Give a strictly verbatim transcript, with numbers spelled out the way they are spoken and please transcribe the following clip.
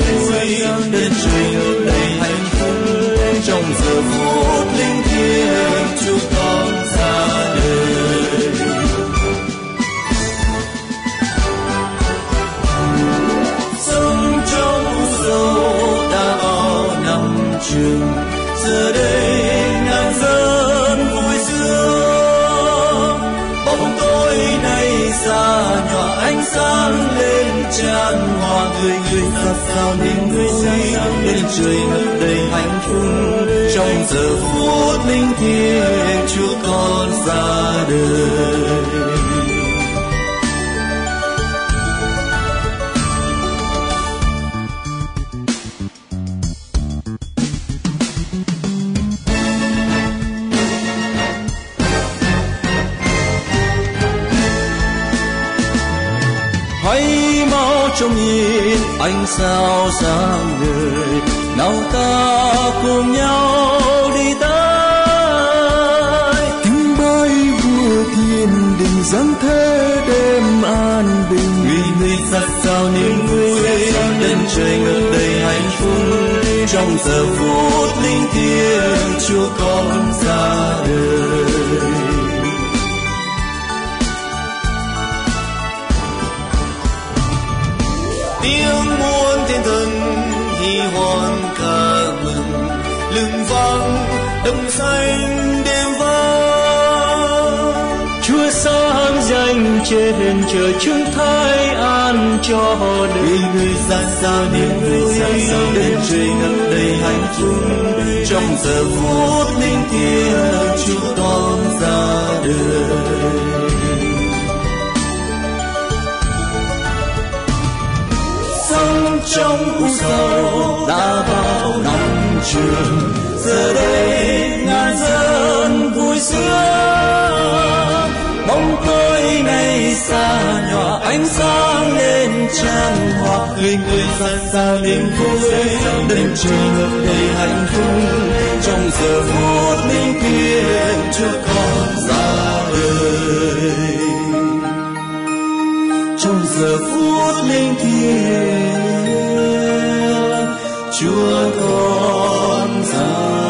đến trời ngập đầy hạnh phúc trong giờ phút linh thiêng Chúa con ra đời. Sống trong dầu đã bao năm trường, giờ đây ngàn dân vui sướng. Bóng tối này xa nhỏ ánh sáng lên tràn hòa, người người xa sao niềm vui đến trời ngập đầy hạnh phúc trong giờ phút linh thiêng Chúa con ra đời. Hãy mau trông nhìn ánh sao sáng ngời, nào ta cùng nhau đi tới. Kính bái vua thiên đình giáng thế đêm an bình, người người xa sao niềm vui đến trời ngập đầy hạnh phúc trong giờ phút linh thiêng Chúa con ra đời. Tiếng muôn thiên thần hy hoan ca mừng, lừng vang đồng xanh đêm vang. Chúa sáng danh trên trời chứng thái an cho đời. Người xa sao niềm vui đến trời ngập đầy hạnh phúc trong giờ phút linh thiêng Chúa con ra đời. Sống trong u sầu đã bao năm trường, giờ đây ngàn dân vui sướng. Bóng tối này xa nhỏ ánh sáng lên tràn hòa, người người xa xa niềm vui đến trời ngập đầy hạnh phúc trong giờ phút linh thiêng Chúa con ra đời. Trong giờ phút linh thiêng Chúa con ra